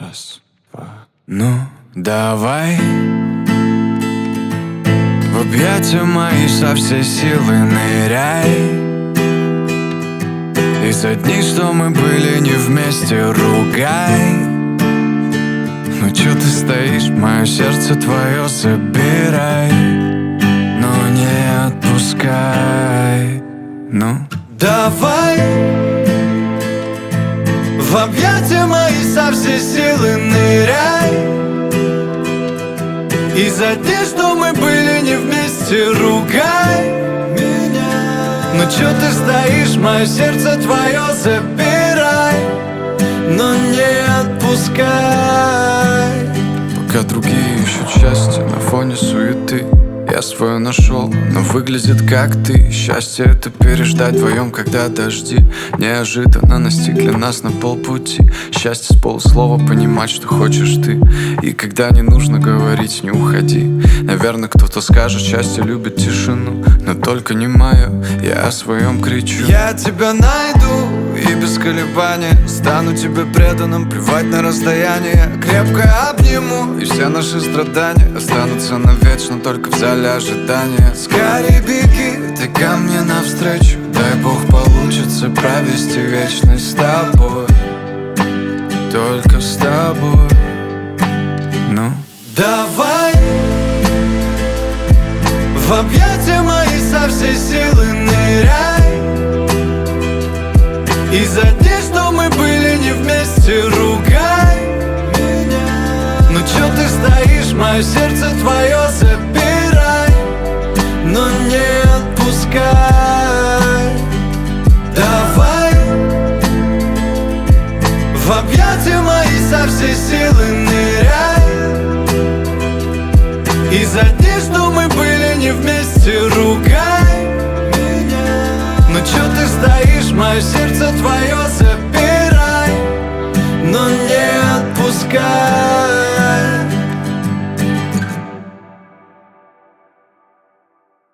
Раз, два. Ну, давай в объятия мои со всей силы ныряй. И за дни, что мы были не вместе, ругай. Ну чё ты стоишь, мое сердце твое забирай, но не отпускай. Ну, давай в объятия мои со всей силы ныряй. И за дни, что мы были не вместе, ругай меня. Ну чё ты стоишь, мое сердце твое забирай, но не отпускай. Пока другие ищут счастье на фоне суеты, я свое нашел, но выглядит как ты. Счастье — это переждать вдвоем, когда дожди неожиданно настигли нас на полпути. Счастье с полуслова понимать, что хочешь ты. И когда не нужно говорить, не уходи. Наверное, кто-то скажет, счастье любит тишину, но только не мое, я о своем кричу. Я тебя найду и без колебания стану тебе преданным, плевать на расстояние. Крепко обниму, и все наши страдания останутся навечно только в зале ожидания. Скорей беги, ты ко мне навстречу, дай бог получится провести вечность с тобой, только с тобой. Ну, давай в объятия мои со всей силы ныряй. И за дни, что мы были не вместе, ругай меня. Ну чё ты стоишь, мое сердце твое забирай, но не отпускай. Давай в объятия мои со всей силы ныряй. И за дни, что мы были не вместе, ругай меня. Ну чё ты стоишь, мое сердце твое забирай,